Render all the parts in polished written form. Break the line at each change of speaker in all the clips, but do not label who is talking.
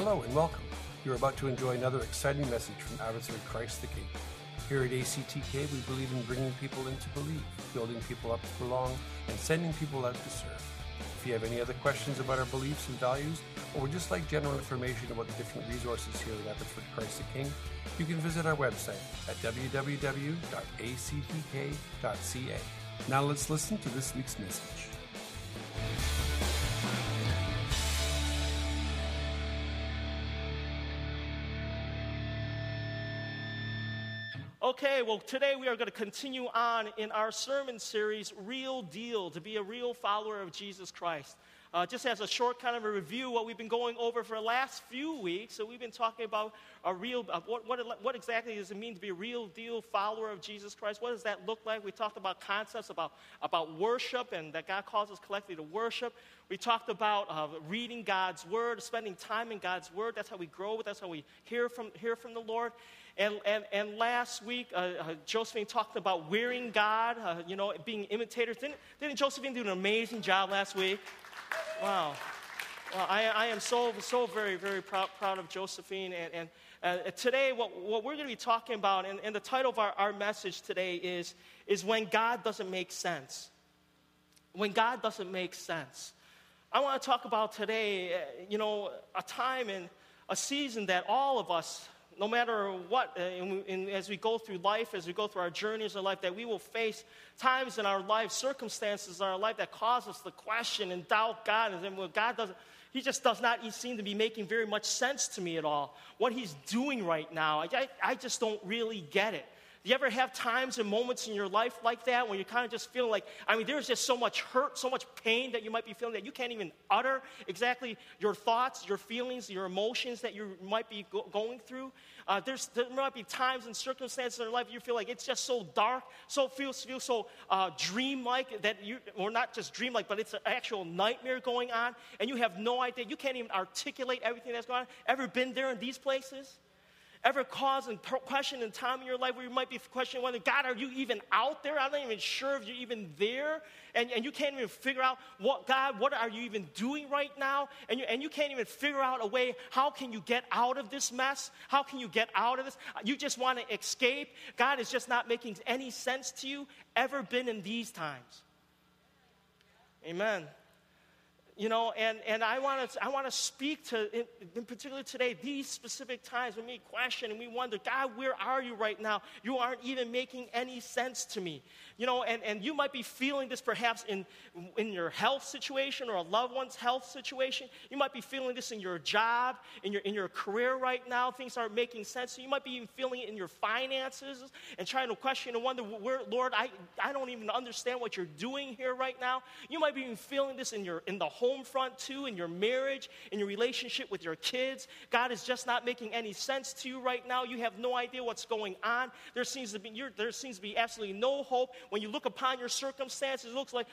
Hello and welcome. You're about to enjoy another exciting message from Abbotsford Christ the King. Here at ACTK, we believe in bringing people in to believe, building people up to belong, and sending people out to serve. If you have any other questions about our beliefs and values, or would just like general information about the different resources here at Abbotsford Christ the King, you can visit our website at www.actk.ca. Now let's listen to this week's message.
Okay, well, today we are going to continue on in our sermon series, Real Deal, to be a real follower of Jesus Christ. Just as a short kind of a review, what we've been going over for the last few weeks, so we've been talking about what exactly does it mean to be a real deal follower of Jesus Christ? What does that look like? We talked about concepts about worship and that God calls us collectively to worship. We talked about reading God's Word, spending time in God's Word. That's how we grow. That's how we hear from the Lord. And last week, Josephine talked about wearing God, being imitators. Didn't Josephine do an amazing job last week? Wow. Well, I am so very, very proud of Josephine. And today, what we're going to be talking about, and the title of our message today is When God Doesn't Make Sense. When God doesn't make sense. I want to talk about today, a time and a season that all of us, no matter what, as we go through life, as we go through our journeys in life, that we will face times in our life, circumstances in our life that cause us to question and doubt God. And then, well, He just does not seem to be making very much sense to me at all. What He's doing right now, I just don't really get it. Do you ever have times and moments in your life like that when you kind of just feel like, there's just so much hurt, so much pain that you might be feeling that you can't even utter exactly your thoughts, your feelings, your emotions that you might be going through? There might be times and circumstances in your life you feel like it's just so dark, feels so dreamlike or not just dreamlike, but it's an actual nightmare going on, and you have no idea. You can't even articulate everything that's going on. Ever been there in these places? Ever caused a question in time in your life where you might be questioning whether, God, are you even out there? I'm not even sure if you're even there. And you can't even figure out, what are you even doing right now? And you can't even figure out a way, how can you get out of this mess? How can you get out of this? You just want to escape. God is just not making any sense to you. Ever been in these times? Amen. And I want to speak to, in particular today, these specific times when we question and we wonder, God, where are you right now? You aren't even making any sense to me. And you might be feeling this perhaps in your health situation or a loved one's health situation. You might be feeling this in your job, in your career right now. Things aren't making sense. So you might be even feeling it in your finances and trying to question and wonder, Lord, I don't even understand what you're doing here right now. You might be even feeling this in the home front too, in your marriage, in your relationship with your kids. God is just not making any sense to you right now. You have no idea what's going on. There seems to be absolutely no hope. When you look upon your circumstances, it looks like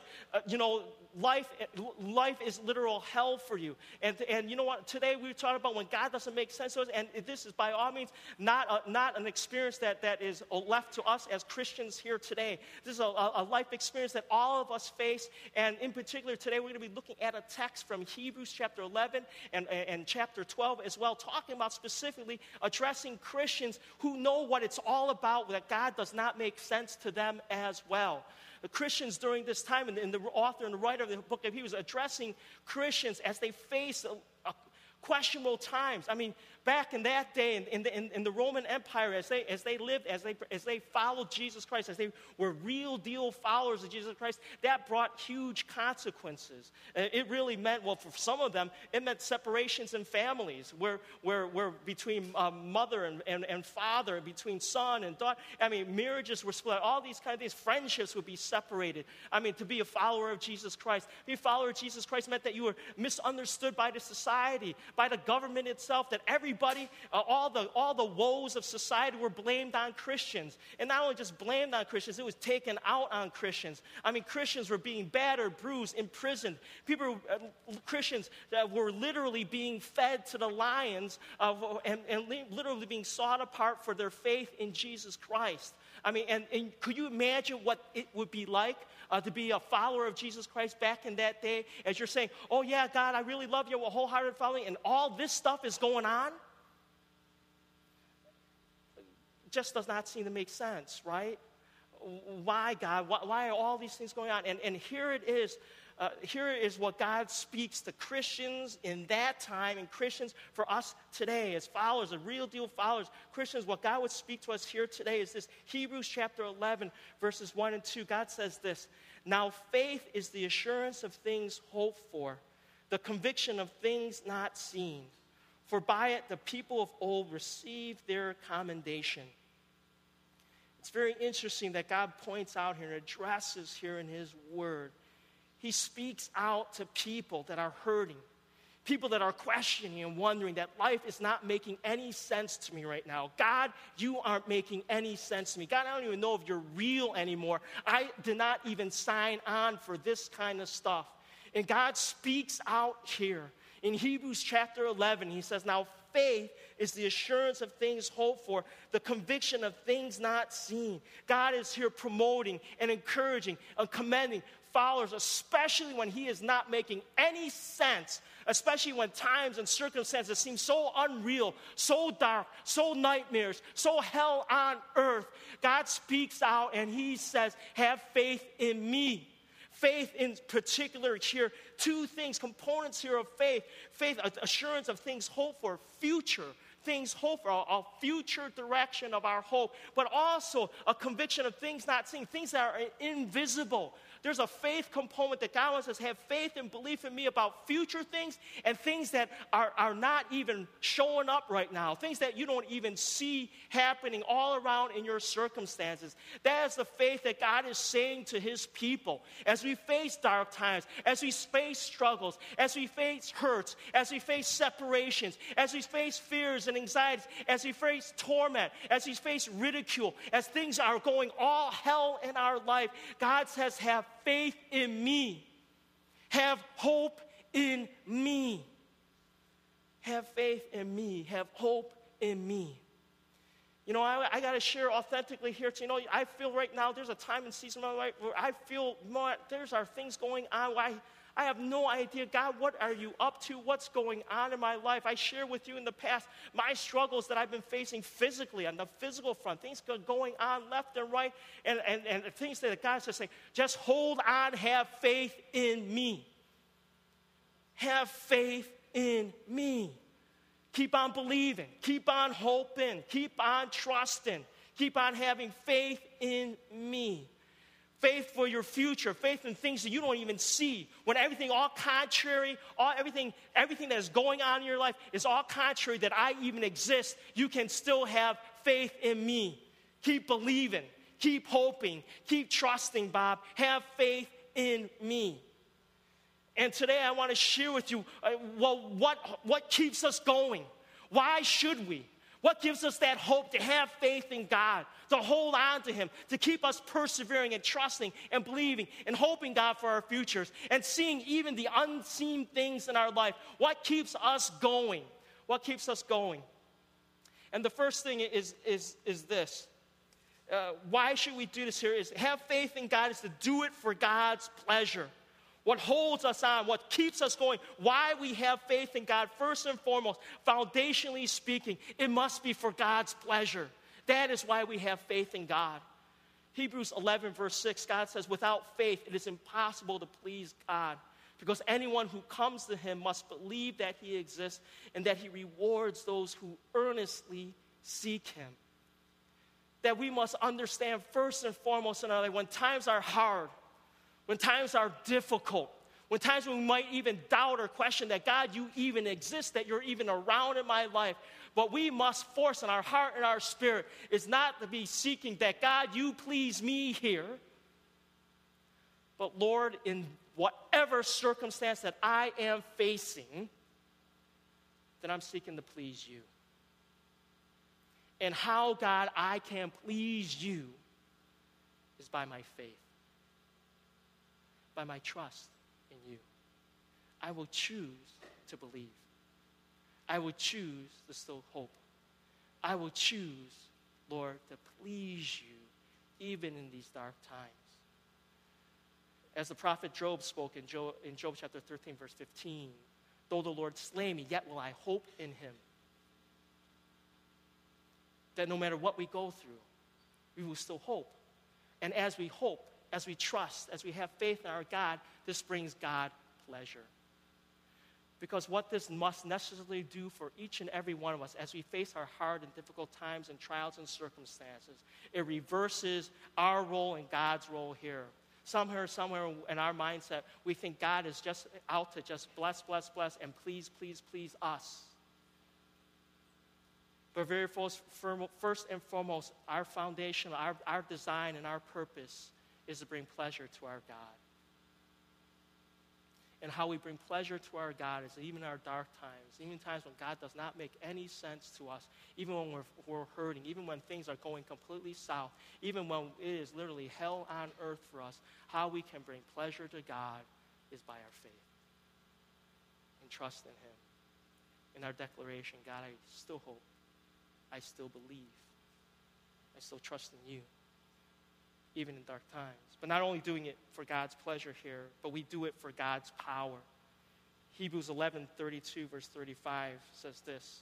life is literal hell for you. And you know what? Today we're talking about when God doesn't make sense to us, and this is by all means not an experience that is left to us as Christians here today. This is a life experience that all of us face, and in particular today we're going to be looking at a text from Hebrews chapter 11 and chapter 12 as well, talking about specifically addressing Christians who know what it's all about, that God does not make sense to them as well. The Christians during this time, and the author and the writer of the book of Hebrews addressing Christians as they face questionable times. Back in that day, in the Roman Empire, as they lived, as they followed Jesus Christ, as they were real deal followers of Jesus Christ, that brought huge consequences. It really meant, well, for some of them, it meant separations in families, where between mother and father, between son and daughter. Marriages were split. All these kind of things, friendships would be separated. To be a follower of Jesus Christ, be a follower of Jesus Christ meant that you were misunderstood by the society, by the government itself, that everybody, all the woes of society were blamed on Christians. And not only just blamed on Christians, it was taken out on Christians. Christians were being battered, bruised, imprisoned. Christians that were literally being fed to the lions and literally being sought apart for their faith in Jesus Christ. And could you imagine what it would be like to be a follower of Jesus Christ back in that day, as you're saying, oh yeah, God, I really love you, a wholehearted following, and all this stuff is going on, just does not seem to make sense, right? Why, God? Why are all these things going on? And here it is. Here is what God speaks to Christians in that time and Christians for us today as followers, as real deal followers. Christians, what God would speak to us here today is this. Hebrews chapter 11, verses 1 and 2. God says this, "Now faith is the assurance of things hoped for, the conviction of things not seen. For by it the people of old received their commendation." It's very interesting that God points out here and addresses here in his word. He speaks out to people that are hurting, people that are questioning and wondering that life is not making any sense to me right now. God, you aren't making any sense to me. God, I don't even know if you're real anymore. I did not even sign on for this kind of stuff. And God speaks out here. In Hebrews chapter 11, he says, "Now faith is the assurance of things hoped for, the conviction of things not seen." God is here promoting and encouraging and commending followers, especially when he is not making any sense, especially when times and circumstances seem so unreal, so dark, so nightmares, so hell on earth. God speaks out and he says, "Have faith in me." Faith in particular here, two things, components here of faith. Faith, assurance of things hoped for, future things hoped for, a future direction of our hope, but also a conviction of things not seen, things that are invisible. There's a faith component that God wants us to have faith and belief in me about future things and things that are not even showing up right now, things that you don't even see happening all around in your circumstances. That is the faith that God is saying to his people. As we face dark times, as we face struggles, as we face hurts, as we face separations, as we face fears and anxieties, as we face torment, as we face ridicule, as things are going all hell in our life, God says, "Have faith in me. Have hope in me. Have faith in me. Have hope in me." You know, I got to share authentically here. You know, I feel right now there's a time and season in my life where I feel there's are things going on where I have no idea, God, what are you up to? What's going on in my life? I share with you in the past my struggles that I've been facing physically, on the physical front. Things are going on left and right, and things that God's just saying, just hold on, have faith in me. Have faith in me. Keep on believing. Keep on hoping. Keep on trusting. Keep on having faith in me. Faith for your future, faith in things that you don't even see. When everything all contrary, everything that is going on in your life is all contrary that I even exist, you can still have faith in me. Keep believing, keep hoping, keep trusting, Bob. Have faith in me. And today I want to share with you, what keeps us going? Why should we? What gives us that hope to have faith in God, to hold on to him, to keep us persevering and trusting and believing and hoping God for our futures and seeing even the unseen things in our life? What keeps us going? What keeps us going? And the first thing is this. Why should we do this here? Is have faith in God is to do it for God's pleasure. What holds us on, what keeps us going, why we have faith in God, first and foremost, foundationally speaking, it must be for God's pleasure. That is why we have faith in God. Hebrews 11, verse 6, God says, "Without faith, it is impossible to please God, because anyone who comes to him must believe that he exists and that he rewards those who earnestly seek him." That we must understand first and foremost in our life, when times are hard, when times are difficult, when times when we might even doubt or question that, God, you even exist, that you're even around in my life. But we must force in our heart and our spirit is not to be seeking that, God, you please me here. But Lord, in whatever circumstance that I am facing, that I'm seeking to please you. And how, God, I can please you is by my faith. By my trust in you. I will choose to believe. I will choose to still hope. I will choose, Lord, to please you even in these dark times. As the prophet Job spoke in Job chapter 13, verse 15, Though the Lord slay me, yet will I hope in him. That no matter what we go through, we will still hope. And as we hope, as we trust, as we have faith in our God, this brings God pleasure. Because what this must necessarily do for each and every one of us as we face our hard and difficult times and trials and circumstances, it reverses our role and God's role here. Somewhere in our mindset, we think God is just out to just bless, and please us. But very first and foremost, our foundation, our design, and our purpose is to bring pleasure to our God. And how we bring pleasure to our God is that even in our dark times, even times when God does not make any sense to us, even when we're hurting, even when things are going completely south, even when it is literally hell on earth for us, how we can bring pleasure to God is by our faith and trust in him. In our declaration, God, I still hope, I still believe, I still trust in you, even in dark times. But not only doing it for God's pleasure here, but we do it for God's power. Hebrews 11:32, verse 35 says this.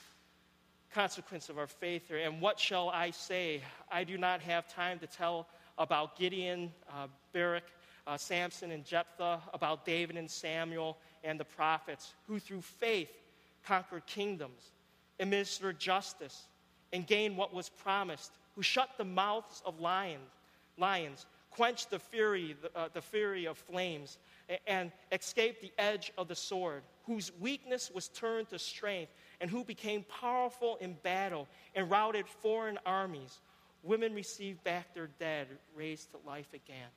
Consequence of our faith here. And what shall I say? I do not have time to tell about Gideon, Barak, Samson, and Jephthah, about David and Samuel and the prophets, who through faith conquered kingdoms, administered justice, and gained what was promised, who shut the mouths of lions, quenched the fury of flames, and escaped the edge of the sword, whose weakness was turned to strength, and who became powerful in battle and routed foreign armies. Women received back their dead, raised to life again.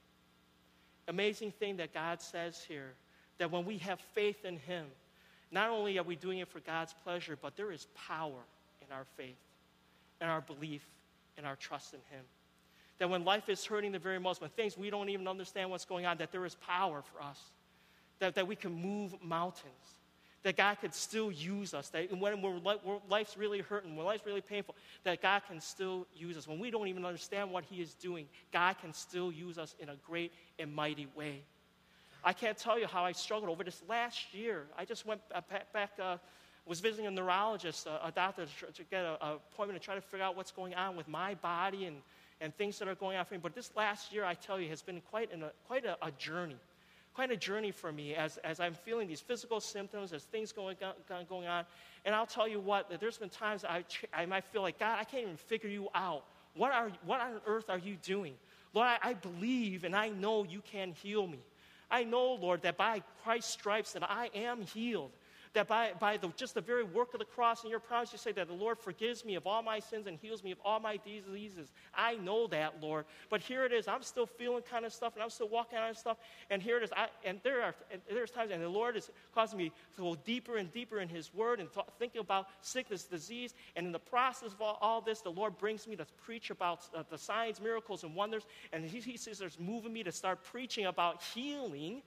Amazing thing that God says here, that when we have faith in him, not only are we doing it for God's pleasure, but there is power in our faith, in our belief, in our trust in him. That when life is hurting the very most, when things we don't even understand what's going on, that there is power for us. That we can move mountains. That God could still use us. That when life's really hurting, when life's really painful, that God can still use us. When we don't even understand what he is doing, God can still use us in a great and mighty way. I can't tell you how I struggled over this last year. I just went back, was visiting a neurologist, a doctor, to get an appointment to try to figure out what's going on with my body and things that are going on for me. But this last year, I tell you, has been quite a journey. Quite a journey for me as I'm feeling these physical symptoms, as things going on. And I'll tell you what, that there's been times I might feel like, God, I can't even figure you out. What on earth are you doing? Lord, I believe and I know you can heal me. I know, Lord, that by Christ's stripes that I am healed. That by just the very work of the cross and your promise, you say that the Lord forgives me of all my sins and heals me of all my diseases. I know that, Lord. But here it is. I'm still feeling kind of stuff, and I'm still walking on stuff. And here it is. There's times, and the Lord is causing me to go deeper and deeper in his word and thinking about sickness, disease. And in the process of all this, the Lord brings me to preach about the signs, miracles, and wonders. And he says there's moving me to start preaching about healing.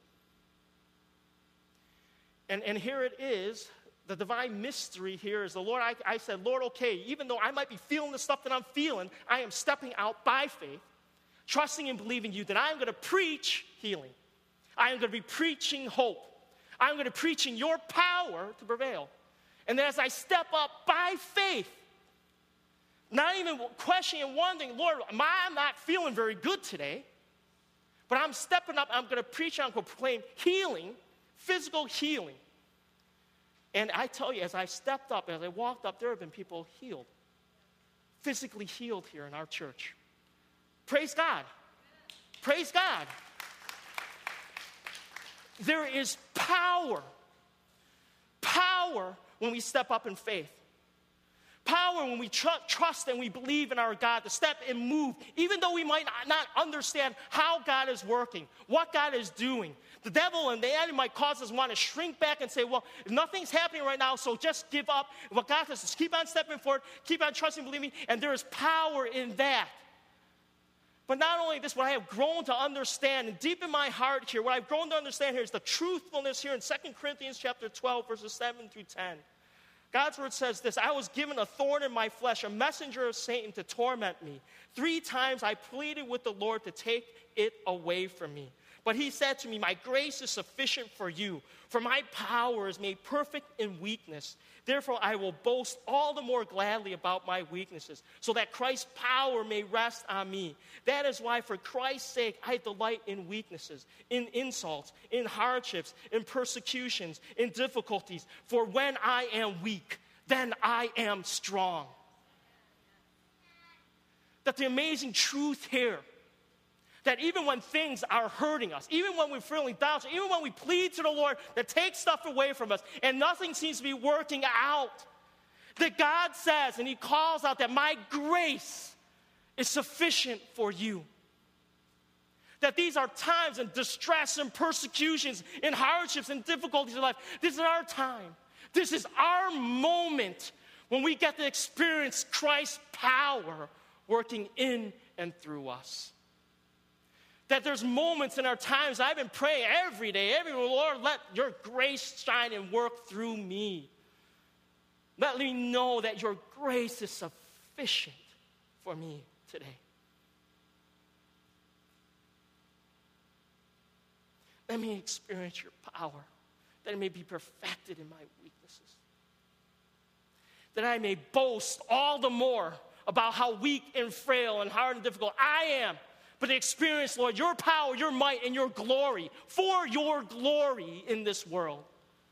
And here it is, the divine mystery here is the Lord, I said, Lord, okay, even though I might be feeling the stuff that I'm feeling, I am stepping out by faith, trusting and believing you that I'm going to preach healing. I am going to be preaching hope. I'm going to preach in your power to prevail. And then as I step up by faith, not even questioning and wondering, Lord, I'm not feeling very good today, but I'm stepping up, I'm going to preach, I'm going to proclaim healing, physical healing. And I tell you, as I stepped up, as I walked up, there have been people healed, physically healed here in our church. Praise God. Praise God. There is power when we step up in faith. Power when we trust and we believe in our God to step and move, even though we might not understand how God is working, what God is doing. The devil and the enemy might cause us to want to shrink back and say, well, nothing's happening right now, so just give up. What God says is keep on stepping forward, keep on trusting, believing, and there is power in that. But not only this, what I have grown to understand, and deep in my heart here, what I've grown to understand here is the truthfulness here in 2 Corinthians chapter 12, verses 7 through 10. God's word says this, I was given a thorn in my flesh, a messenger of Satan to torment me. 3 times I pleaded with the Lord to take it away from me. But he said to me, my grace is sufficient for you, for my power is made perfect in weakness. Therefore, I will boast all the more gladly about my weaknesses, so that Christ's power may rest on me. That is why, for Christ's sake, I delight in weaknesses, in insults, in hardships, in persecutions, in difficulties. For when I am weak, then I am strong. That the amazing truth here, that even when things are hurting us, even when we're feeling down, even when we plead to the Lord to take stuff away from us and nothing seems to be working out, that God says, and he calls out that my grace is sufficient for you. That these are times of distress and persecutions and hardships and difficulties in life. This is our time. This is our moment when we get to experience Christ's power working in and through us. That there's moments in our times, I've been praying every day, Lord, let your grace shine and work through me. Let me know that your grace is sufficient for me today. Let me experience your power, that it may be perfected in my weaknesses. That I may boast all the more about how weak and frail and hard and difficult I am, but experience, Lord, your power, your might, and your glory for your glory in this world.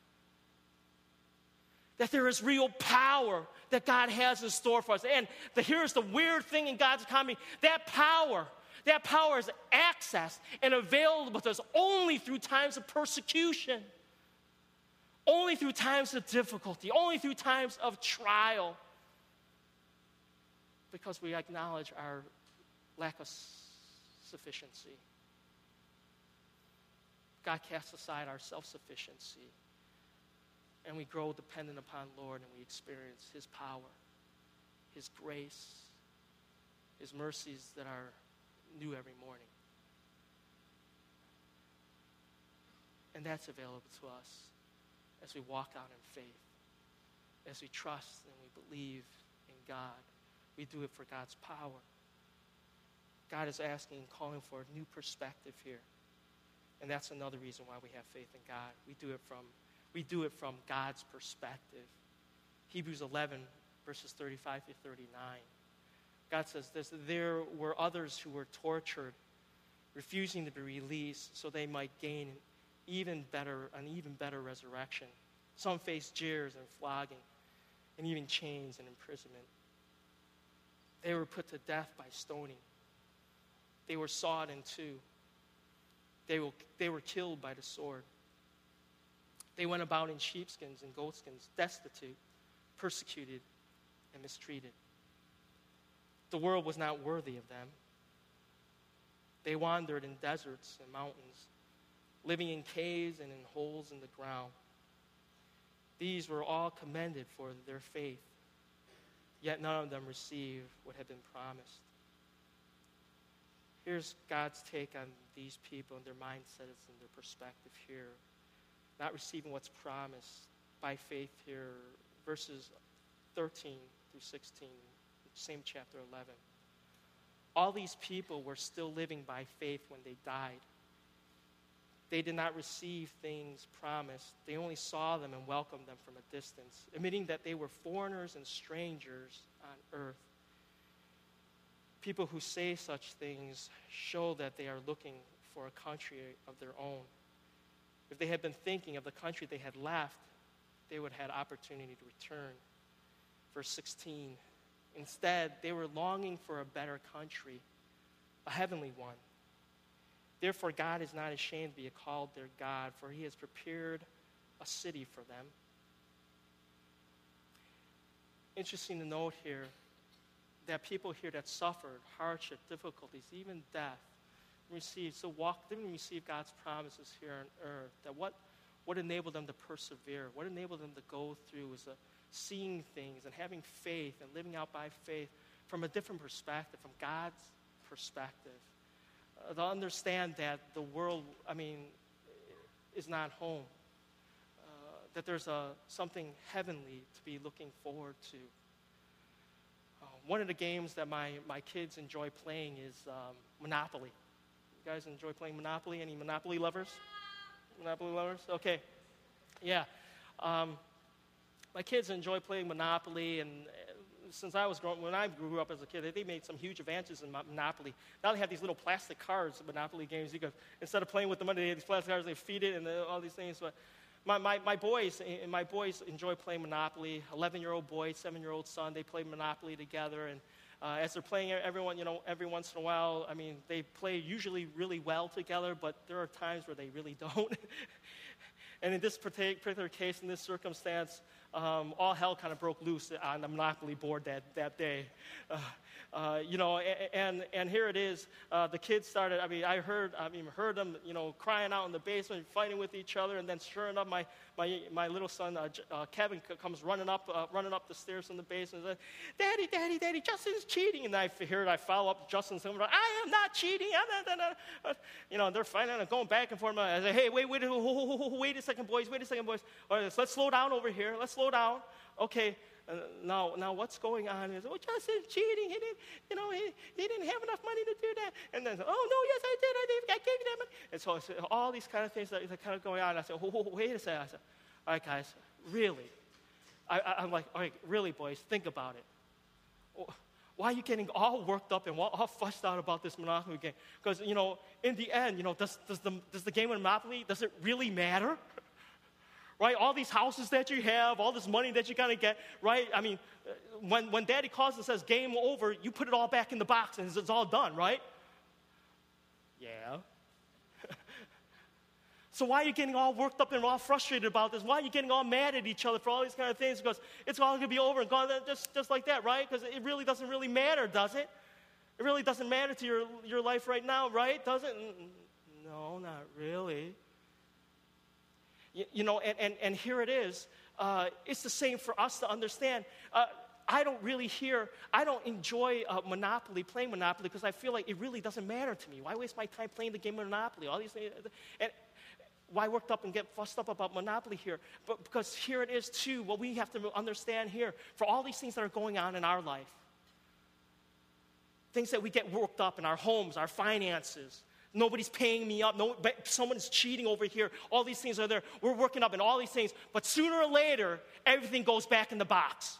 That there is real power that God has in store for us. And here's the weird thing in God's economy. That power is accessed and available to us only through times of persecution. Only through times of difficulty. Only through times of trial. Because we acknowledge our lack of sufficiency. God casts aside our self-sufficiency, and we grow dependent upon Lord, and we experience his power, his grace, his mercies that are new every morning. And that's available to us as we walk out in faith, as we trust and we believe in God. We do it for God's power. God is asking and calling for a new perspective here. And that's another reason why we have faith in God. We do it from God's perspective. Hebrews 11, verses 35 to 39. God says this, there were others who were tortured, refusing to be released so they might gain an even better resurrection. Some faced jeers and flogging, and even chains and imprisonment. They were put to death by stoning. They were sawed in two. They were killed by the sword. They went about in sheepskins and goatskins, destitute, persecuted, and mistreated. The world was not worthy of them. They wandered in deserts and mountains, living in caves and in holes in the ground. These were all commended for their faith, yet none of them received what had been promised. Here's God's take on these people and their mindsets and their perspective here. Not receiving what's promised by faith here, verses 13 through 16, same chapter 11. All these people were still living by faith when they died. They did not receive things promised. They only saw them and welcomed them from a distance, admitting that they were foreigners and strangers on earth. People who say such things show that they are looking for a country of their own. If they had been thinking of the country they had left, they would have had opportunity to return. Verse 16, instead, they were longing for a better country, a heavenly one. Therefore, God is not ashamed to be called their God, for he has prepared a city for them. Interesting to note here that people here that suffered hardship, difficulties, even death, didn't receive God's promises here on earth. That what enabled them to persevere, what enabled them to go through was seeing things and having faith and living out by faith from a different perspective, from God's perspective. To understand that the world, is not home. That there's something heavenly to be looking forward to. One of the games that my kids enjoy playing is Monopoly. You guys enjoy playing Monopoly? Any Monopoly lovers? Monopoly lovers? Okay. Yeah. My kids enjoy playing Monopoly, and since when I grew up as a kid, they made some huge advances in Monopoly. Now they have these little plastic cards, Monopoly games. You go, instead of playing with the money, they have these plastic cards, they feed it, and all these things. But my boys enjoy playing Monopoly. 11-year-old boy, 7-year-old son, they play Monopoly together, and as they're playing, every once in a while, I mean, they play usually really well together, but there are times where they really don't. And in this particular case, in this circumstance, all hell kind of broke loose on the Monopoly board that day. And here it is. The kids started. I heard them, crying out in the basement, fighting with each other, and then sure enough, my little son Kevin comes running up the stairs from the basement and says, "Daddy, Justin's cheating." And I follow up Justin saying, "I am not cheating. I'm not." They're fighting and going back and forth. I say, "Hey, wait a second, boys. All right, let's slow down over here. Let's slow down. Okay." Now what's going on is, Justin's cheating. He didn't have enough money to do that. And then, oh, no, yes, I did. I gave you that money. And so all these kind of things that are kind of going on. I said, wait a second. I said, all right, guys, really? I'm like, all right, really, boys, think about it. Why are you getting all worked up and all fussed out about this Monopoly game? Because, in the end, does the game of Monopoly, does it really matter? Right, all these houses that you have, all this money that you're going to get, right? I mean, when Daddy calls and says game over, you put it all back in the box and it's all done, right? Yeah. So why are you getting all worked up and all frustrated about this? Why are you getting all mad at each other for all these kind of things? Because it's all going to be over and gone just like that, right? Because it really doesn't really matter, does it? It really doesn't matter to your life right now, right? Does it? No, not really. And here it is. It's the same for us to understand. I don't enjoy playing Monopoly, because I feel like it really doesn't matter to me. Why waste my time playing the game of Monopoly? All these things. And why worked up and get fussed up about Monopoly here? But because here it is too, what we have to understand here, for all these things that are going on in our life, things that we get worked up in our homes, our finances, nobody's paying me up. Someone's cheating over here. All these things are there. We're working up in all these things. But sooner or later, everything goes back in the box.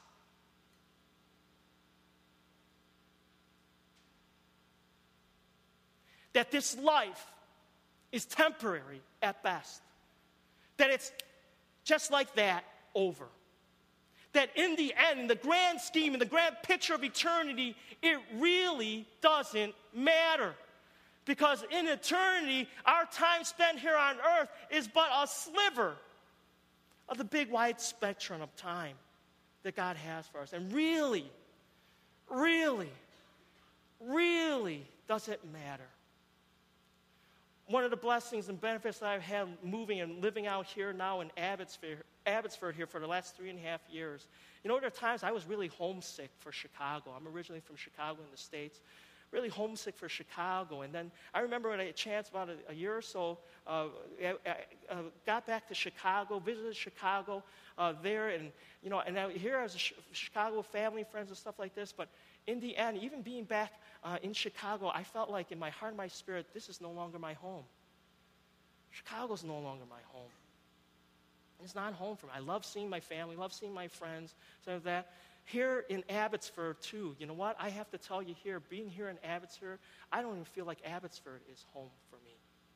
That this life is temporary at best. That it's just like that, over. That in the end, in the grand scheme, in the grand picture of eternity, it really doesn't matter. Because in eternity, our time spent here on earth is but a sliver of the big wide spectrum of time that God has for us. And really, really, really doesn't matter. One of the blessings and benefits that I've had moving and living out here now in Abbotsford here for the last 3.5 years. There are times I was really homesick for Chicago. I'm originally from Chicago in the States. Really homesick for Chicago. And then I remember when I had a chance about a year or so, I got back to Chicago, visited Chicago there, and here I was a Chicago family, friends and stuff like this. But in the end, even being back in Chicago, I felt like in my heart and my spirit, this is no longer my home. Chicago's no longer my home. It's not home for me. I love seeing my family, love seeing my friends, so that. Here in Abbotsford, too, you know what? I have to tell you here, being here in Abbotsford, I don't even feel like Abbotsford is home for me.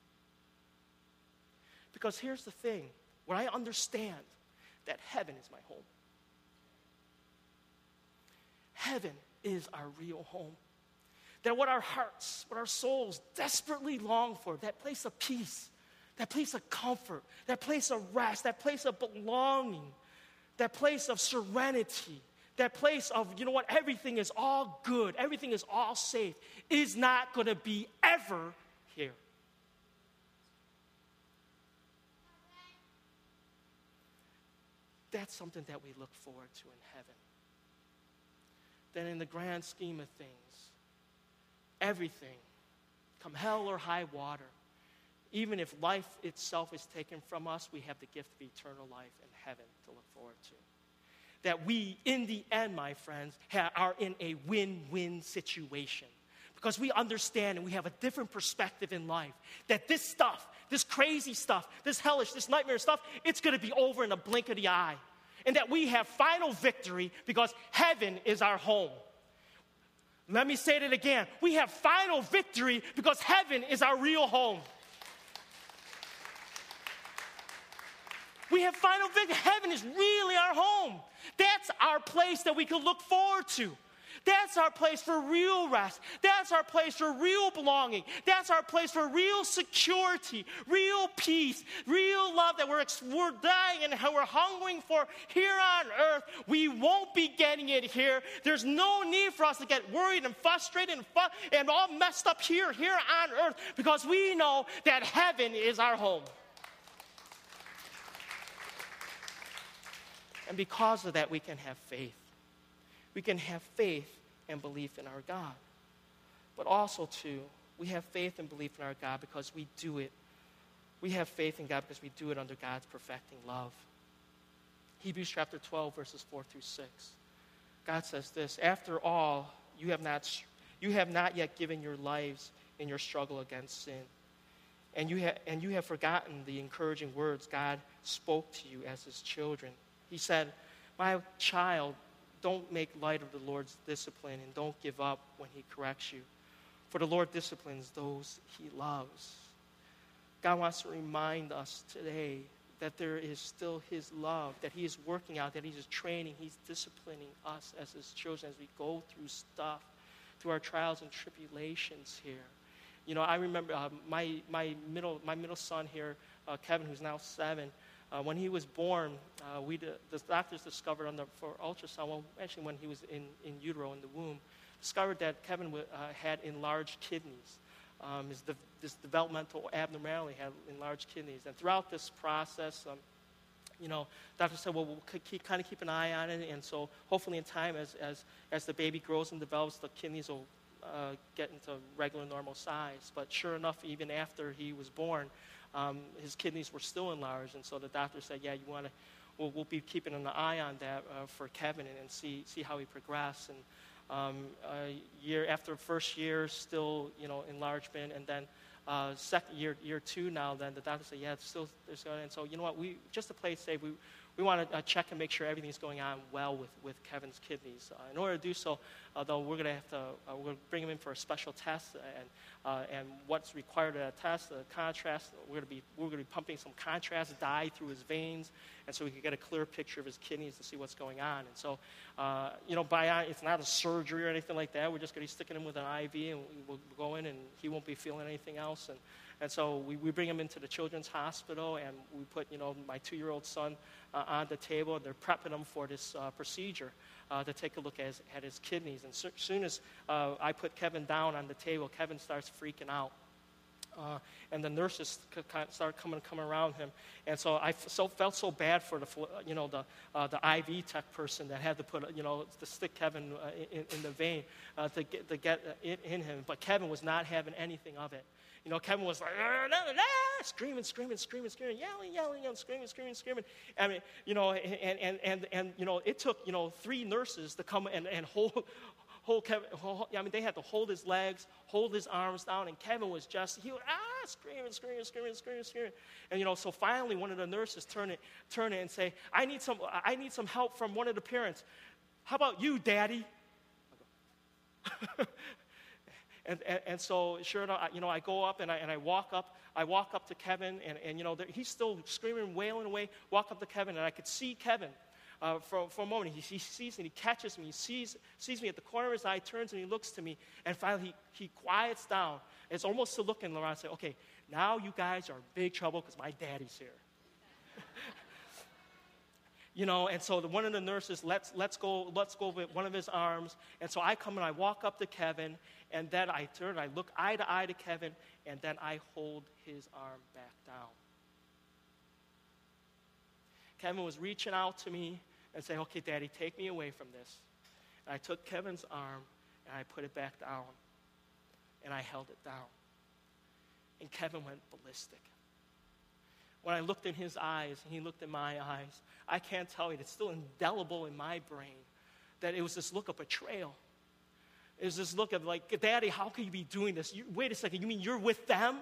Because here's the thing. When I understand that heaven is my home. Heaven is our real home. That what our hearts, what our souls desperately long for, that place of peace, that place of comfort, that place of rest, that place of belonging, that place of serenity, that place of, everything is all good, everything is all safe, is not going to be ever here. That's something that we look forward to in heaven. Then in the grand scheme of things, everything, come hell or high water, even if life itself is taken from us, we have the gift of eternal life in heaven to look forward to. That we, in the end, my friends, are in a win-win situation. Because we understand and we have a different perspective in life. That this stuff, this crazy stuff, this hellish, this nightmare stuff, it's going to be over in a blink of the eye. And that we have final victory because heaven is our home. Let me say that again. We have final victory because heaven is our real home. We have final victory. Heaven is really our home. That's our place that we can look forward to. That's our place for real rest. That's our place for real belonging. That's our place for real security, real peace, real love that we're dying and we're hungering for here on earth. We won't be getting it here. There's no need for us to get worried and frustrated and all messed up here on earth because we know that heaven is our home. And because of that, we can have faith. We can have faith and belief in our God. But also, too, we have faith and belief in our God because we do it. We have faith in God because we do it under God's perfecting love. Hebrews chapter 12, verses 4 through 6. God says this, after all, you have not yet given your lives in your struggle against sin. And you have forgotten the encouraging words God spoke to you as his children. He said, my child, don't make light of the Lord's discipline and don't give up when he corrects you. For the Lord disciplines those he loves. God wants to remind us today that there is still his love, that he is working out, that he is training, he's disciplining us as his children as we go through stuff, through our trials and tribulations here. You know, I remember my middle son here, Kevin, who's now 7, when he was born, the doctors discovered for ultrasound, well, actually when he was in utero, in the womb, discovered that Kevin had enlarged kidneys. This developmental abnormality had enlarged kidneys. And throughout this process, doctors said, well, we'll keep an eye on it. And so hopefully in time, as the baby grows and develops, the kidneys will get into regular, normal size. But sure enough, even after he was born, his kidneys were still enlarged, and so the doctor said, "Yeah, we'll be keeping an eye on that for Kevin and see how he progresses." And after first year, still enlargement, and then second year 2 now, then the doctor said, "Yeah, it's still there's." And so you know what? We just to play it safe, we want to check and make sure everything's going on well with Kevin's kidneys. In order to do so, though, we're going to bring him in for a special test, and what's required of that test, the contrast. We're going to be pumping some contrast dye through his veins, and so we can get a clear picture of his kidneys to see what's going on. And so, it's not a surgery or anything like that. We're just going to be sticking him with an IV, and we'll go in, and he won't be feeling anything else. And so we bring him into the children's hospital, and we put, my 2-year-old son on the table. They're prepping him for this procedure to take a look at his kidneys. And as soon as I put Kevin down on the table, Kevin starts freaking out. And the nurses started coming around him. And so I felt so bad for the IV tech person that had to put, to stick Kevin in the vein to get it in him. But Kevin was not having anything of it. Kevin was like, screaming, yelling, screaming. I mean, it took, 3 nurses to come and hold Kevin. They had to hold his legs, hold his arms down, and Kevin was screaming. And, so finally one of the nurses turn it and say, I need some help from one of the parents. How about you, Daddy? And so, sure enough, I go up and I walk up. I walk up to Kevin, and he's still screaming, wailing away. Walk up to Kevin, and I could see Kevin for a moment. He sees me, he catches me, he sees me at the corner of his eye, turns and he looks to me, and finally he quiets down. It's almost to looking around and say, okay, now you guys are in big trouble because my daddy's here. And so one of the nurses let's go with one of his arms. And so I come and I walk up to Kevin, and then I turn and I look eye to eye to Kevin, and then I hold his arm back down. Kevin was reaching out to me and saying, okay, Daddy, take me away from this. And I took Kevin's arm and I put it back down, and I held it down. And Kevin went ballistic. When I looked in his eyes and he looked in my eyes, I can't tell you, it's still indelible in my brain that it was this look of betrayal. is this look of like, Daddy, how can you be doing this? Wait a second, you mean you're with them?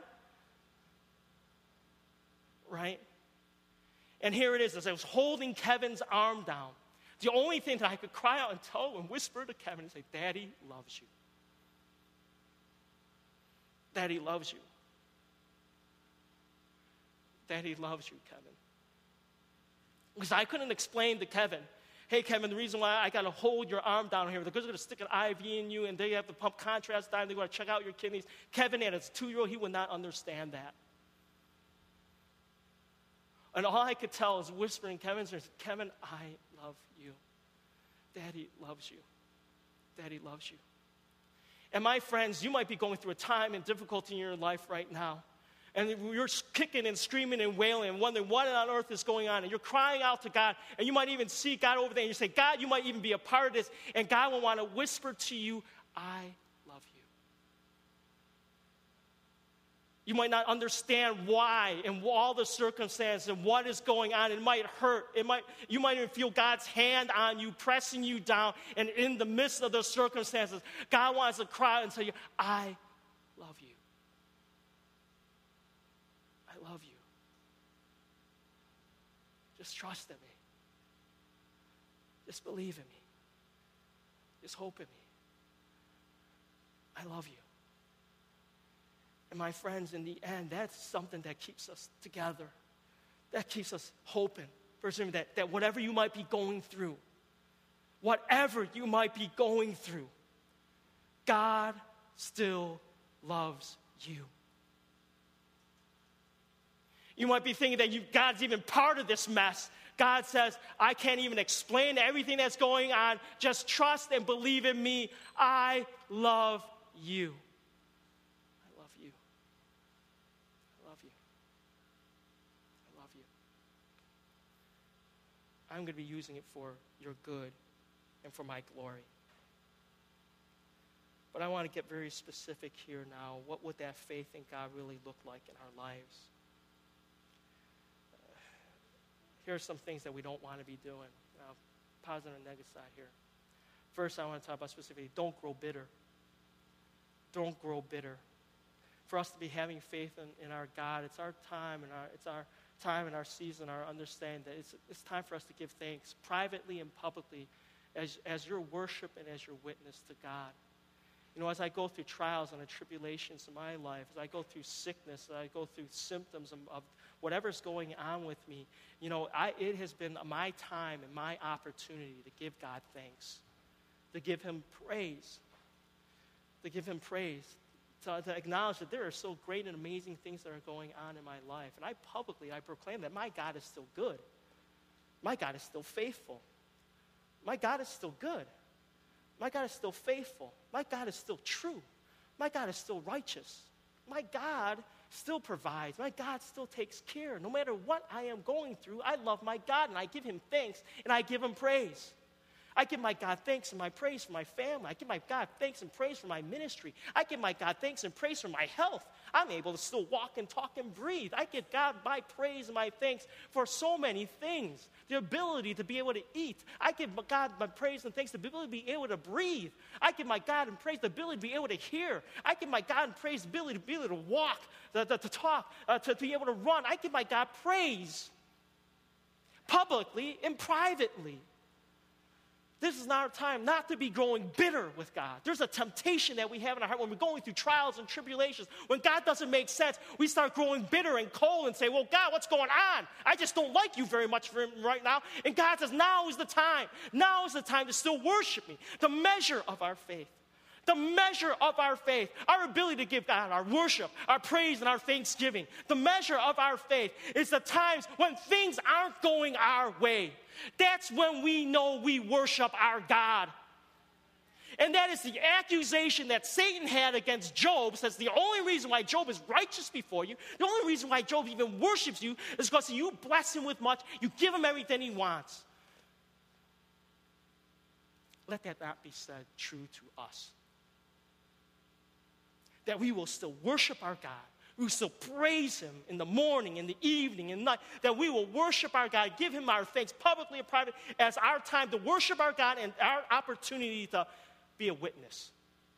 Right? And here it is, as I was holding Kevin's arm down, the only thing that I could cry out and tell and whisper to Kevin and say, Daddy loves you. Daddy loves you. Daddy loves you, Kevin. Because I couldn't explain to Kevin, hey, Kevin, the reason why I got to hold your arm down here, because they're going to stick an IV in you and they have to pump contrast dye and they're going to check out your kidneys. Kevin, at his 2-year-old, he would not understand that. And all I could tell is whispering Kevin's ear, Kevin, I love you. Daddy loves you. Daddy loves you. And my friends, you might be going through a time and difficulty in your life right now. And you're kicking and screaming and wailing and wondering what on earth is going on. And you're crying out to God. And you might even see God over there. And you say, God, you might even be a part of this. And God will want to whisper to you, I love you. You might not understand why and all the circumstances and what is going on. It might hurt. You might even feel God's hand on you, pressing you down. And in the midst of those circumstances, God wants to cry and tell you, I love you. I love you. Just trust in me. Just believe in me. Just hope in me. I love you. And my friends, in the end, that's something that keeps us together. That keeps us hoping. First, that whatever you might be going through, whatever you might be going through, God still loves you. You might be thinking that God's even part of this mess. God says, I can't even explain everything that's going on. Just trust and believe in me. I love you. I love you. I love you. I love you. I'm going to be using it for your good and for my glory. But I want to get very specific here now. What would that faith in God really look like in our lives? Here are some things that we don't want to be doing. Positive and negative side here. First, I want to talk about specifically, don't grow bitter. Don't grow bitter. For us to be having faith in our God, it's our time and our season, our understanding that it's time for us to give thanks privately and publicly as your worship and as your witness to God. You know, as I go through trials and tribulations in my life, as I go through sickness, as I go through symptoms of whatever's going on with me, you know, it has been my time and my opportunity to give God thanks, to give him praise, to acknowledge that there are so great and amazing things that are going on in my life. And I proclaim that my God is still good. My God is still faithful. My God is still good. My God is still faithful. My God is still true. My God is still righteous. My God still provides. My God still takes care. No matter what I am going through, I love my God and I give him thanks and I give him praise. I give my God thanks and my praise for my family. I give my God thanks and praise for my ministry. I give my God thanks and praise for my health. I'm able to still walk and talk and breathe. I give God my praise and my thanks for so many things. The ability to be able to eat. I give God my praise and thanks, the ability to be able to breathe. I give my God and praise the ability to be able to hear. I give my God and praise the ability to be able to walk, to talk, to be able to run. I give my God praise publicly and privately. This is not our time not to be growing bitter with God. There's a temptation that we have in our heart when we're going through trials and tribulations. When God doesn't make sense, we start growing bitter and cold and say, well, God, what's going on? I just don't like you very much right now. And God says, now is the time. Now is the time to still worship me. The measure of our faith. The measure of our faith, our ability to give God our worship, our praise, and our thanksgiving. The measure of our faith is the times when things aren't going our way. That's when we know we worship our God. And that is the accusation that Satan had against Job, says the only reason why Job is righteous before you, the only reason why Job even worships you is because you bless him with much, you give him everything he wants. Let that not be said true to us. That we will still worship our God. We will still praise him in the morning, in the evening, and night. That we will worship our God, give him our thanks publicly and privately as our time to worship our God and our opportunity to be a witness.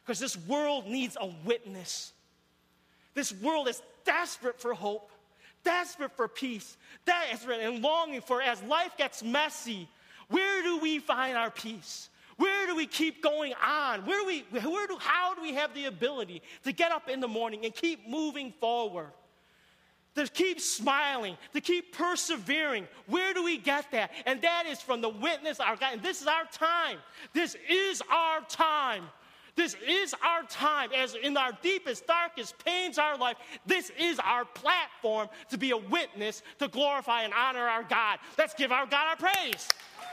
Because this world needs a witness. This world is desperate for hope, desperate for peace, desperate and longing for, as life gets messy, where do we find our peace? Where do we keep going on? How do we have the ability to get up in the morning and keep moving forward? To keep smiling, to keep persevering. Where do we get that? And that is from the witness of our God. And this is our time. This is our time. This is our time. As in our deepest, darkest pains of our life, this is our platform to be a witness, to glorify and honor our God. Let's give our God our praise.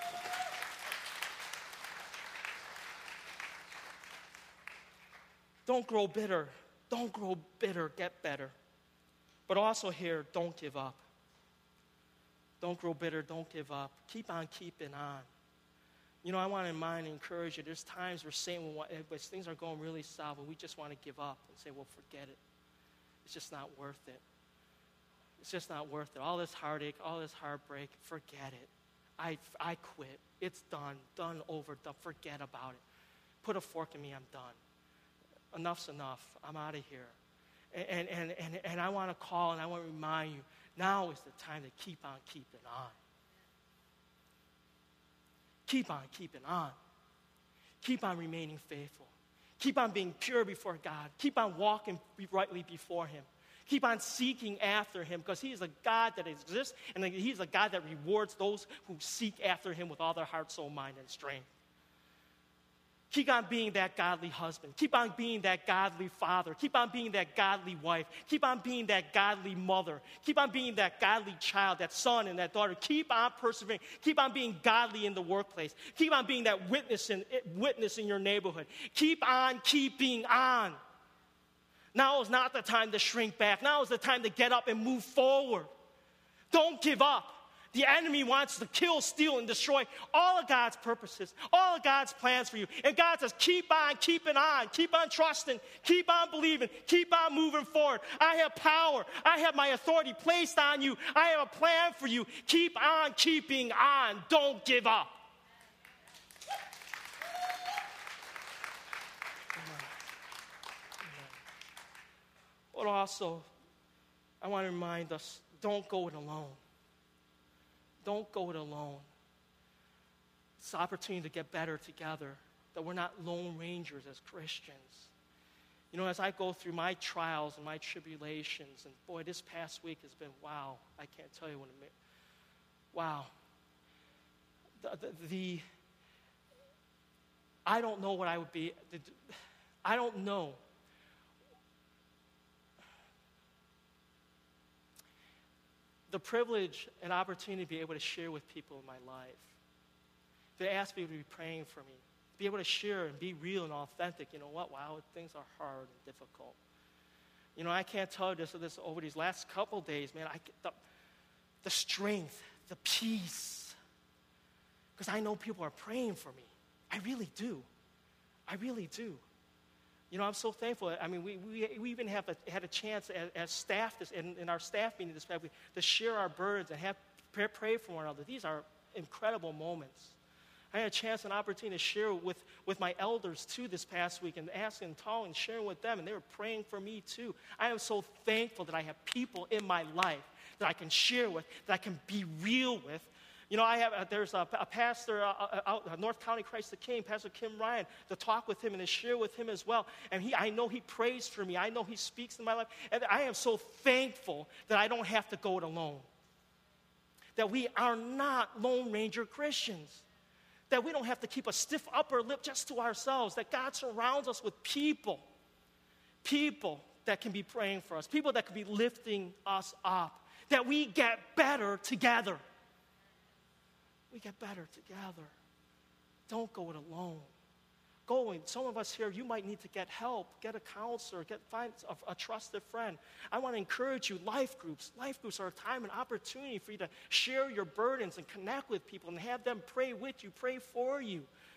Don't grow bitter. Don't grow bitter. Get better. But also here, don't give up. Don't grow bitter. Don't give up. Keep on keeping on. You know, I want to encourage you. There's times where Satan, when things are going really south, and we just want to give up and say, well, forget it. It's just not worth it. It's just not worth it. All this heartache, all this heartbreak, forget it. I quit. It's done, over, done. Forget about it. Put a fork in me, I'm done. Enough's enough. I'm out of here. And I want to call and I want to remind you, now is the time to keep on keeping on. Keep on keeping on. Keep on remaining faithful. Keep on being pure before God. Keep on walking rightly before Him. Keep on seeking after Him, because He is a God that exists, and He is a God that rewards those who seek after Him with all their heart, soul, mind, and strength. Keep on being that godly husband. Keep on being that godly father. Keep on being that godly wife. Keep on being that godly mother. Keep on being that godly child, that son and that daughter. Keep on persevering. Keep on being godly in the workplace. Keep on being that witness in your neighborhood. Keep on keeping on. Now is not the time to shrink back. Now is the time to get up and move forward. Don't give up. The enemy wants to kill, steal, and destroy all of God's purposes, all of God's plans for you. And God says, keep on keeping on, keep on trusting, keep on believing, keep on moving forward. I have power. I have my authority placed on you. I have a plan for you. Keep on keeping on. Don't give up. But also, I want to remind us, don't go it alone. Don't go it alone. It's an opportunity to get better together, that we're not lone rangers as Christians. You know, as I go through my trials and my tribulations, and boy, this past week has been, wow, I can't tell you what it meant. Wow. I don't know what I would be. I don't know. The privilege and opportunity to be able to share with people in my life, to ask people to be praying for me, to be able to share and be real and authentic. You know what? Wow, things are hard and difficult. You know, I can't tell you this over these last couple days, man. I get the strength, the peace, because I know people are praying for me. I really do. I really do. You know, I'm so thankful. I mean, we even had a chance as staff in our staff meeting this past week to share our burdens and pray for one another. These are incredible moments. I had a chance and opportunity to share with my elders too this past week, and asking and talking and sharing with them, and they were praying for me too. I am so thankful that I have people in my life that I can share with, that I can be real with. You know, there's a pastor out in North County Christ the King, Pastor Kim Ryan, to talk with him and to share with him as well. And I know he prays for me. I know he speaks in my life. And I am so thankful that I don't have to go it alone. That we are not Lone Ranger Christians. That we don't have to keep a stiff upper lip just to ourselves. That God surrounds us with people that can be praying for us, people that can be lifting us up. That we get better together. We get better together. Don't go it alone. Some of us here, you might need to get help, get a counselor, find a trusted friend. I want to encourage you, life groups. Life groups are a time and opportunity for you to share your burdens and connect with people and have them pray with you, pray for you.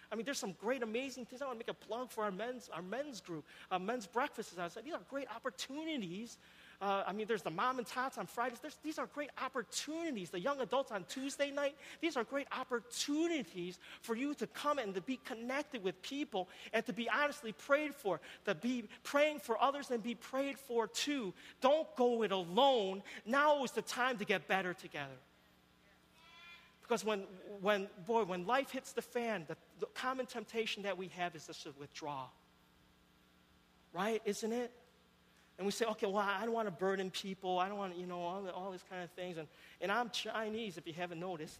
I mean, there's some great, amazing things. I want to make a plug for our men's group, men's breakfasts. I said, these are great opportunities. I mean, there's the mom and tots on Fridays. These are great opportunities. The young adults on Tuesday night, these are great opportunities for you to come and to be connected with people and to be honestly prayed for, to be praying for others and be prayed for too. Don't go it alone. Now is the time to get better together. Because when life hits the fan, the common temptation that we have is just to withdraw. Right? Isn't it? And we say, okay, well, I don't want to burden people. I don't want, all these kind of things. And I'm Chinese, if you haven't noticed.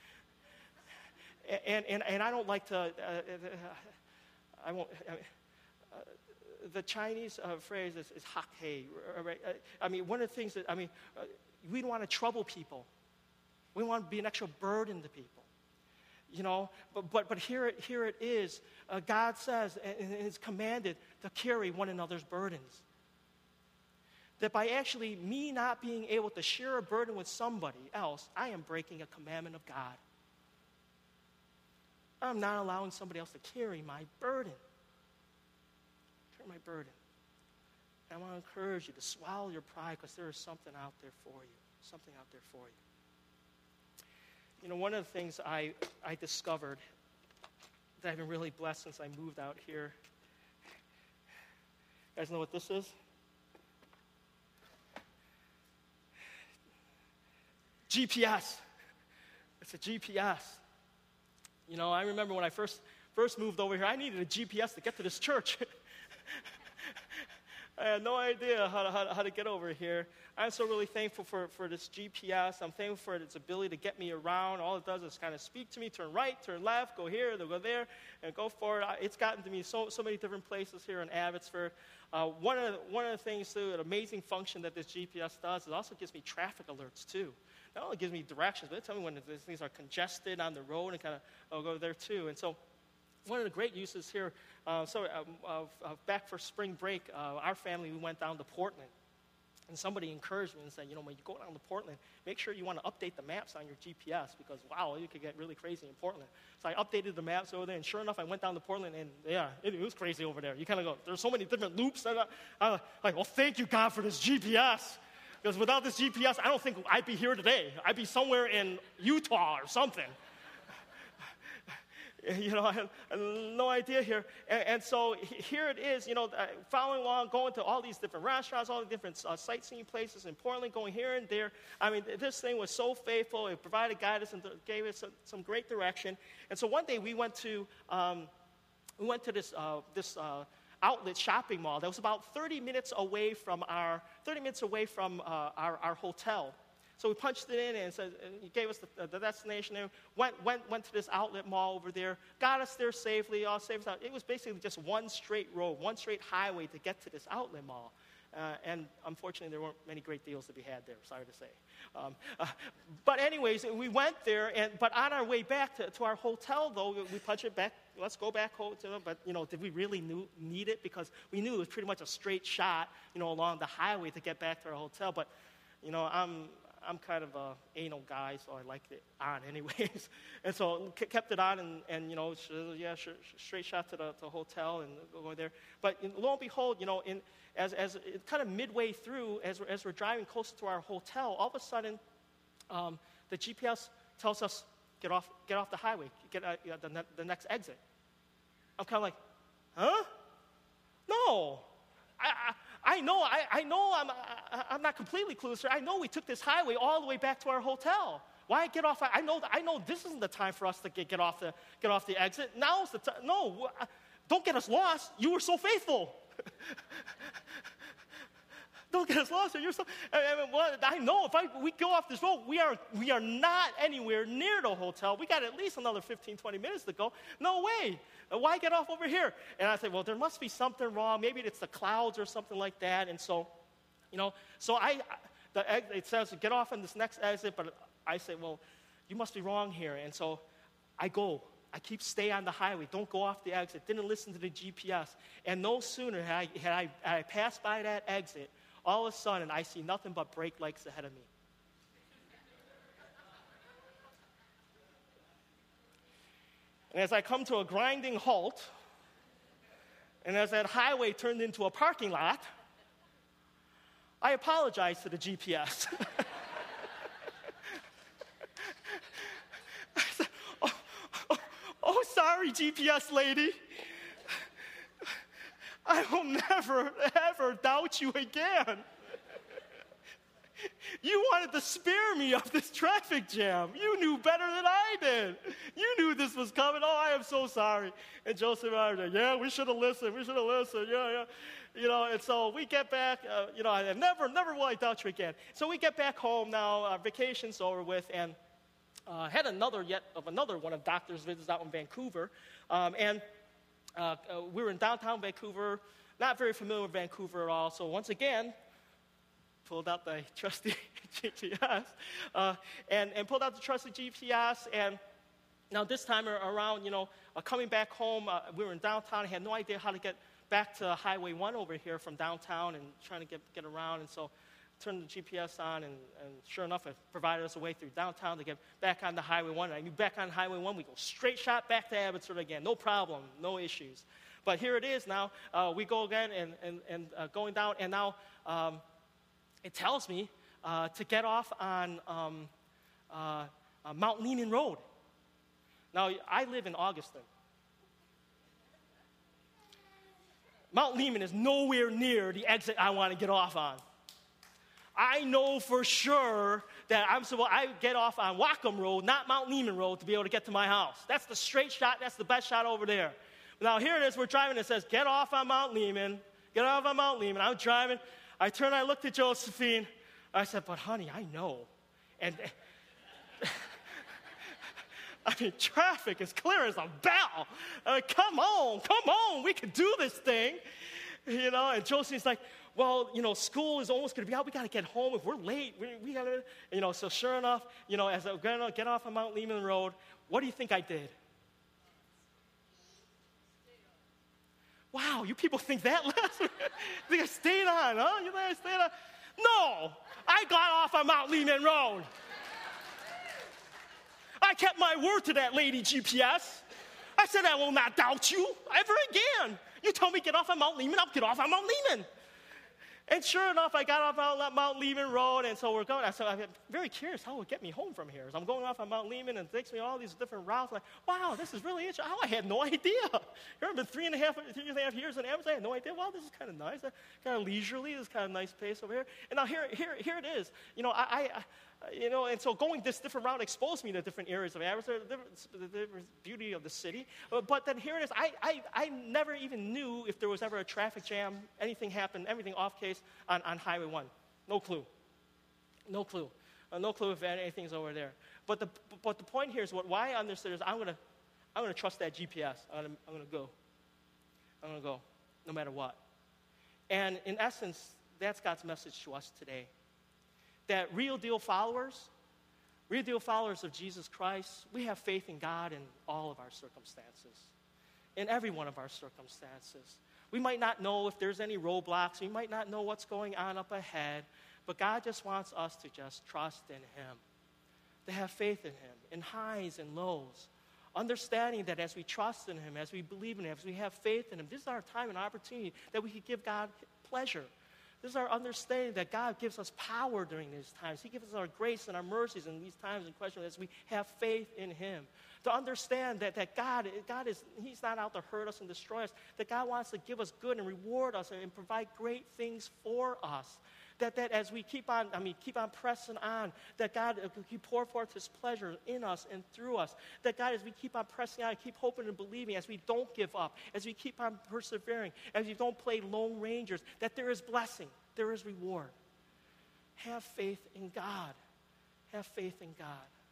and I don't like to, the Chinese phrase is hak hei, right? I mean, one of the things that, we don't want to trouble people. We don't want to be an extra burden to people. But here it is. God says, and it's commanded to carry one another's burdens. That by actually me not being able to share a burden with somebody else, I am breaking a commandment of God. I'm not allowing somebody else to carry my burden. Carry my burden. And I want to encourage you to swallow your pride because there is something out there for you. Something out there for you. One of the things I discovered that I've been really blessed since I moved out here. You guys know what this is? GPS. It's a GPS. I remember when I first moved over here, I needed a GPS to get to this church. I had no idea how to get over here. I'm so really thankful for this GPS. I'm thankful for its ability to get me around. All it does is kind of speak to me, turn right, turn left, go here, go there, and go forward. It's gotten to me so many different places here in Abbotsford. One of the things, too, an amazing function that this GPS does, it also gives me traffic alerts, too. Not only gives me directions, but it tells me when things are congested on the road and kind of I'll go there, too. And so one of the great uses here, back for spring break, our family, we went down to Portland. And somebody encouraged me and said, when you go down to Portland, make sure you want to update the maps on your GPS because, wow, you could get really crazy in Portland. So I updated the maps over there, and sure enough, I went down to Portland, and yeah, it was crazy over there. You kind of go, there's so many different loops. And I'm like, well, thank you, God, for this GPS. Because without this GPS, I don't think I'd be here today. I'd be somewhere in Utah or something. I had no idea here. And so here it is, following along, going to all these different restaurants, all the different sightseeing places in Portland, going here and there. I mean, this thing was so faithful. It provided guidance and gave us some great direction. And so one day we went to this outlet shopping mall that was about 30 minutes away from our hotel. So we punched it in and said, he gave us the destination and went to this outlet mall over there, got us there safely, all safe. It was basically just one straight road, one straight highway to get to this outlet mall. And unfortunately, there weren't many great deals to be had there, sorry to say. But anyways, we went there, but on our way back to our hotel, though, we punched it back. Let's go back home. But, did we really need it? Because we knew it was pretty much a straight shot, along the highway to get back to our hotel. But, I'm kind of an anal guy, so I liked it on anyways. And so kept it on and straight shot to the hotel and go there. But lo and behold, as kind of midway through, as we're driving closer to our hotel, all of a sudden, the GPS tells us, get off the highway, get the next exit. I'm kind of like, huh? No. I know I'm not completely clueless here. I know we took this highway all the way back to our hotel. Why get off? I know this isn't the time for us to get off the exit. Now is the time. No, don't get us lost. You were so faithful. Don't get us lost. You're so. I know if we go off this road, we are not anywhere near the hotel. We got at least another 15, 20 minutes to go. No way. Why get off over here? And I said, well, there must be something wrong. Maybe it's the clouds or something like that. And so, it says get off on this next exit, but I say, well, you must be wrong here. And so I stay on the highway. Don't go off the exit. Didn't listen to the GPS. And no sooner had I passed by that exit, all of a sudden I see nothing but brake lights ahead of me. And as I come to a grinding halt, and as that highway turned into a parking lot, I apologized to the GPS. I said, oh, sorry, GPS lady. I will never, ever doubt you again. You wanted to spare me of this traffic jam. You knew better than I did. You knew this was coming. Oh, I am so sorry. And Joseph and I were like, yeah, we should have listened. Yeah. And so we get back, I never will I doubt you again. So we get back home now, our vacation's over with, and had another one of doctor's visits out in Vancouver. We were in downtown Vancouver, not very familiar with Vancouver at all. So once again, pulled out the trusty GPS, and pulled out the trusty GPS. And now this time around, coming back home, we were in downtown. I had no idea how to get back to Highway 1 over here from downtown and trying to get around. And so turned the GPS on, and sure enough, it provided us a way through downtown to get back on the Highway 1. And I knew back on Highway 1, we go straight shot back to Abbotsford again. No problem, no issues. But here it is now. We go again and going down, and now it tells me to get off on Mount Lehman Road. Now, I live in Augustin. Mount Lehman is nowhere near the exit I want to get off on. I know for sure that I get off on Wacom Road, not Mount Lehman Road, to be able to get to my house. That's the straight shot. That's the best shot over there. Now, here it is. We're driving. It says, get off on Mount Lehman. Get off on Mount Lehman. I'm driving. I turned, I looked at Josephine. I said, but honey, I know. And I mean, traffic is clear as a bell. Come on, we can do this thing. And Josephine's like, well, school is almost going to be out. We got to get home. If we're late, we got to, so sure enough, as I'm going to get off on Mount Lehman Road, what do you think I did? Wow, you people think that last? You think I stayed on, huh? You think I stayed on? No, I got off on Mount Lehman Road. I kept my word to that lady GPS. I said, I will not doubt you ever again. You told me get off on Mount Lehman, I'll get off on Mount Lehman. And sure enough, I got off on Mount Lehman Road, and so we're going. So I'm very curious how it would get me home from here. So I'm going off on Mount Lehman, and it takes me all these different routes. I'm like, wow, this is really interesting. Oh, I had no idea. Here I've been 3.5 years in Amazon. I had no idea. Well, this is kind of nice. Kind of leisurely. This is kind of nice pace over here. And now here it is. And so going this different route exposed me to different areas of Abbotsford, the different beauty of the city. But then here it is. I never even knew if there was ever a traffic jam, anything happened, everything off case on Highway 1. No clue. No clue if anything's over there. But the point here is why I understood is I'm gonna trust that GPS. I'm gonna go. No matter what. And in essence, that's God's message to us today. That real deal followers of Jesus Christ, we have faith in God in all of our circumstances, in every one of our circumstances. We might not know if there's any roadblocks. We might not know what's going on up ahead, but God just wants us to just trust in Him, to have faith in Him, in highs and lows, understanding that as we trust in Him, as we believe in Him, as we have faith in Him, this is our time and opportunity that we can give God pleasure. This is our understanding that God gives us power during these times. He gives us our grace and our mercies in these times and questions as we have faith in Him. To understand that God is, He's not out to hurt us and destroy us, that God wants to give us good and reward us and provide great things for us. That as we keep on pressing on, that God, He pour forth His pleasure in us and through us. That God, as we keep on pressing on, keep hoping and believing, as we don't give up, as we keep on persevering, as we don't play lone rangers, that there is blessing, there is reward. Have faith in God. Have faith in God.